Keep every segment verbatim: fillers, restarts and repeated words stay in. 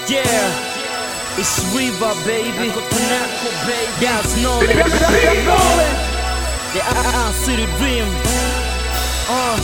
Yeah, it's River, baby. That's no the I City Dream. Uh,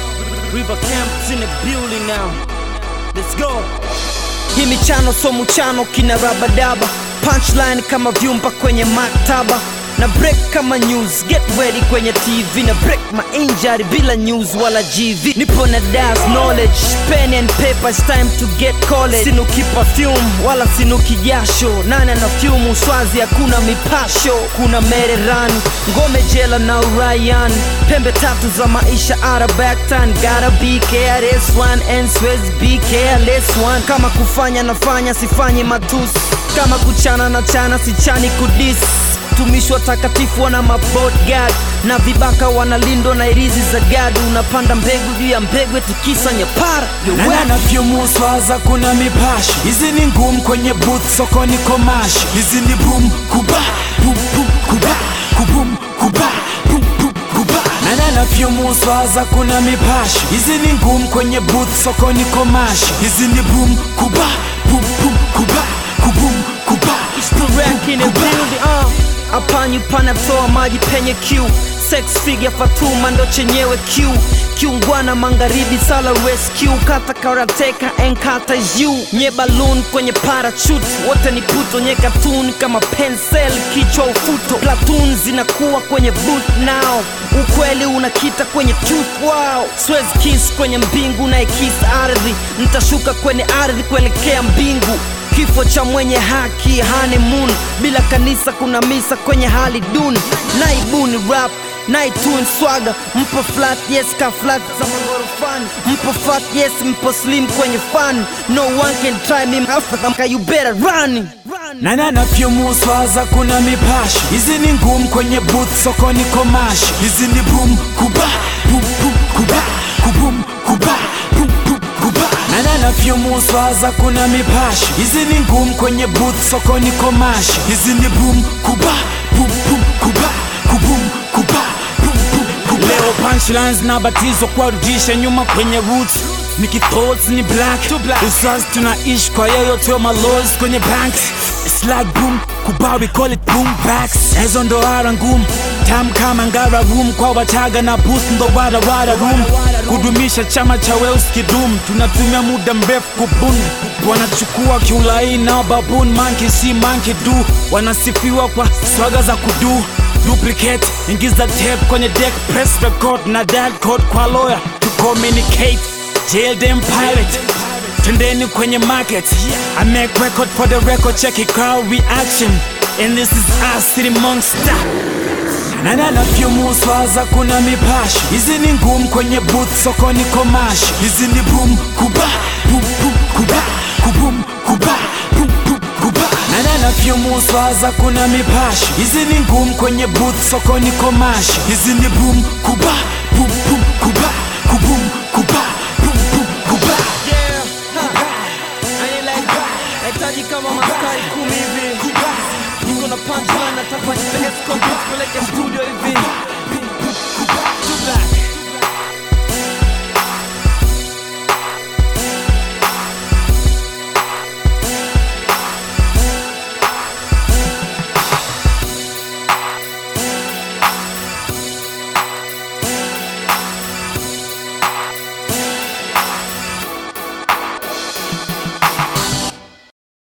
River Camp's in the building now. Let's go. Hii michano so muchano kina rabadaba, punchline kama vyumba kwenye maktaba, na break kama news, get ready kwenye T V, na break my injury bila news wala G V. Nipo na das knowledge, pen and paper, it's time to get college. Sinuki perfume wala sinuki jasho, nana na fume uswazi hakuna mipasho. Kuna Mereran, ngome jela na Ryan, pembe tatu za maisha ara backtan. Gotta be careless one and Swez be careless one. Kama kufanya nafanya sifanyi matusi, kama kuchana na chana sichani kudis. Tumishwa takatifu wana mabodyguard, na vibaka wanalindwa na irizi za gadu. Unapanda mbegu juu ya mbegu tikisa nyapara. Nana na vyumu swaza kuna mipashi, hizi ni ngumu kwenye booth soko ni komashi. Hizi ni boom kuba, boom boom kuba, kubum kuba, boom boom kuba. Nana na vyumu swaza kuna mipashi, hizi ni ngumu kwenye booth soko ni komashi. Hizi ni boom kuba, boom boom kuba, kubum kuba. It's the rank in the building, uh Apanyu panatoa maji penye Q, sex figure Fatuma ndo chenyewe Q. Kiungwana magharibi sala rescue, kata karateka and kata is you. Nye balloon kwenye parachute, wote ni puto. Nye cartoon kama pencil, kichwa ufuto. Platoon zinakuwa kwenye boot now, ukweli unakita kwenye tooth, wow. Swez kiss kwenye mbingu na ikiss ardhi, nitashuka kwenye ardhi kuelekea mbingu. Kifo cha mwenye haki honeymoon, bila kanisa kuna misa kwenye hali duni. Naibuni rap, naitun swaga, mpo flat yes ka flat za magorofani. Mpo fat yes mpo slim kwenye fan. No one can try me after you better run. Nana na vyumu swaza kuna mipashi, hizi ni ngumu kwenye booth soko ni komashi. Hizi ni boom kuba, boom boom kuba, kubum kuba, boom boom kuba. Nana na vyumu swaza kuna mipashi, hizi ni ngumu kwenye booth soko ni komashi. Hizi ni boom kuba, boom boom kuba, kubum kuba, boom boom kuba. Leo punchlines na batizo kwa rudisha nyuma kwenye roots. Niki thoughts ni black, uswazi tunaishi kwa yoyote wa malozi kwenye banks. It's like boom kuba, we call it boom backs. Ezo ndo ara ngumu, tam kama ngara room. Kwa wachaga na boost ndo wada wada room. Kudumisha chama cha Wales kidum, tunatumia muda mrefu kubuni. Wanachukua kiulai na baboon, monkey see monkey do. Wanasifiwa kwa swaga za kudu, duplicate, ingiza tape kwenye deck, press record na dial code kwa lawyer to communicate. Jail them pirate, tendeni kwenye market. I make record for the record, check it crowd reaction. And this is our city monster. Nana na vyumu swaza kuna mipashi, hizi ni ngumu kwenye booth soko ni komashi. Hizi ni boom kuba, boom boom kuba, kubum kuba, boom boom kuba. Nana na vyumu swaza kuna mipashi, hizi ni ngumu kwenye booth soko ni komashi. Hizi ni boom kuba, boom boom kuba, kubum kuba, boom boom kuba. Yeah, I like nahitaji kama maskari kumi hivi. Niko na punchline nataka nipeleke studio hivi.